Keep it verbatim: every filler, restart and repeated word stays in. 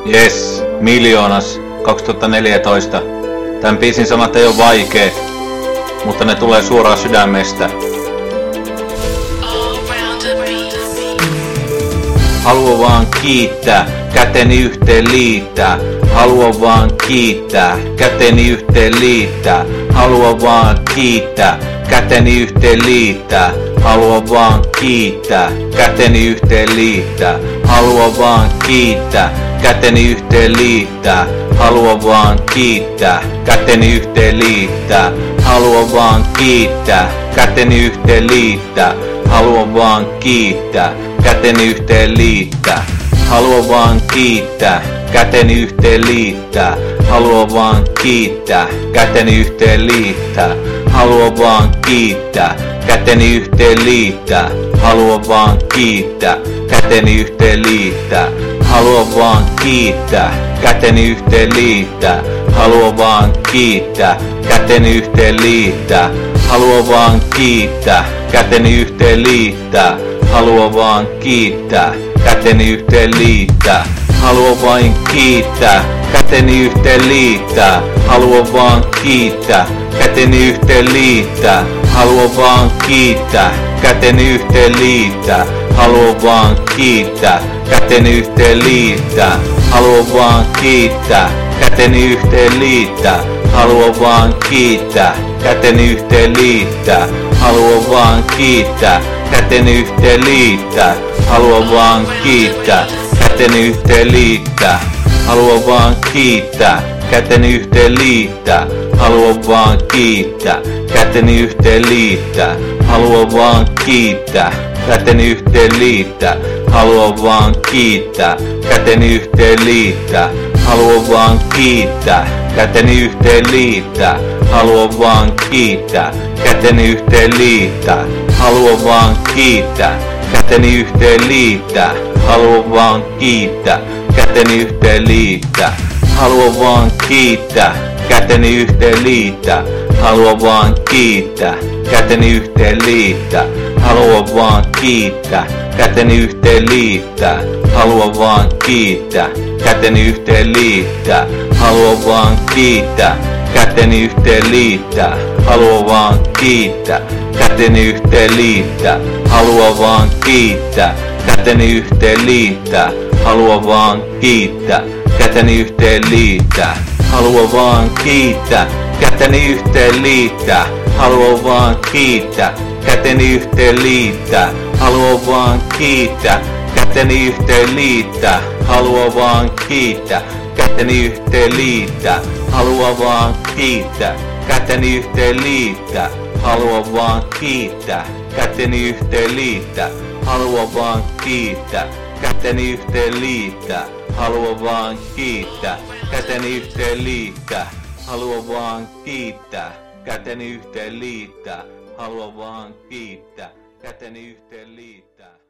Jes, miljoonas kaksituhattaneljätoista. Tän biisin sanat ei oo vaikeet, mutta ne tulee suoraan sydämestä. Haluan vaan kiittää, käteni yhteen liittää. Haluan vaan kiittää, käteni yhteen liittää. Haluan vaan kiittää, käteni yhteen liittää. Haluan vaan kiittää, käteni yhteen liittää. Haluan vaan kiittää, käteni yhteen liittää. Haluan vaan kiittää, käteni yhteen liittää. Haluan vaan kiittää, käteni yhteen liittää. Haluan vaan kiittää, käteni yhteen liittää. Haluan vaan kiittää, käteni yhteen liittää. Haluan vaan kiittää, käteni yhteen liittää. Haluan vaan kiittää, käteni yhteen liittää. Haluan vaan kiittää, käteni yhteen liittää. Haluan vaan kiittää, käteni yhteen liittää. Haluan vaan kiittää, käteni yhteen liittää. Haluan vaan kiittää, käteni yhteen liittää. Haluan vaan kiittää, käteni yhteen liittää. Haluan vain kiittää, käteni yhteen liittää. Haluan vaan kiittää, käteni yhteen liittää. Haluan vaan kiittää, käteni yhteen liittää. Haluan vaan kiittää, käteni yhteen liittää. Haluan vaan kiittää, käteni yhteen liittää. Haluan vaan kiittää, käteni yhteen liittää. Haluan vaan kiittää, käteni yhteen liittää. Haluan vaan kiittää, käteni yhteen liittää. Haluan vaan kiittää, käteni yhteen liittää. Haluan vaan kiittää, käteni yhteen liittää. Haluan vaan kiittää, käteni yhteen liittää. Haluan vaan kiittää, käteni yhteen liittää. Haluan vaan kiittää, käteni yhteen liittää. Haluan vaan kiittää, käteni yhteen liittää. Haluan vaan kiittää, käteni yhteen liittää. Haluan vaan kiittää, käteni yhteen liittää. Haluan vaan kiittää, käteni yhteen liittää. Haluan vaan kiittää, käteni yhteen liittää. Haluan vaan kiittää, käteni yhteen liittää. Haluan vaan kiittää, käteni yhteen liittää. Haluan vaan kiittää, käteni yhteen liittää. Haluan vaan kiittää, käteni yhteen liittää. Haluan vaan kiittää, käteni yhteen liittää. Haluan vaan kiittää, käteni yhteen liittää. Haluan vaan kiittää, käteni yhteen liittää. Haluan vaan kiittää, käteni yhteen liittää. Haluan vaan kiittää, käteni yhteen liittää. Haluan vaan kiittää, käteni yhteen liittää. Haluan vaan kiittää, käteni yhteen liittää. Haluan vaan kiittää, käteni yhteen liittää. Haluan vaan kiittää, käteni yhteen liittää. Haluan vaan kiittää, käteni yhteen liittää. Haluan vaan kiittää, käteni yhteen liittää. Haluan vaan kiittää, käteni yhteen liittää.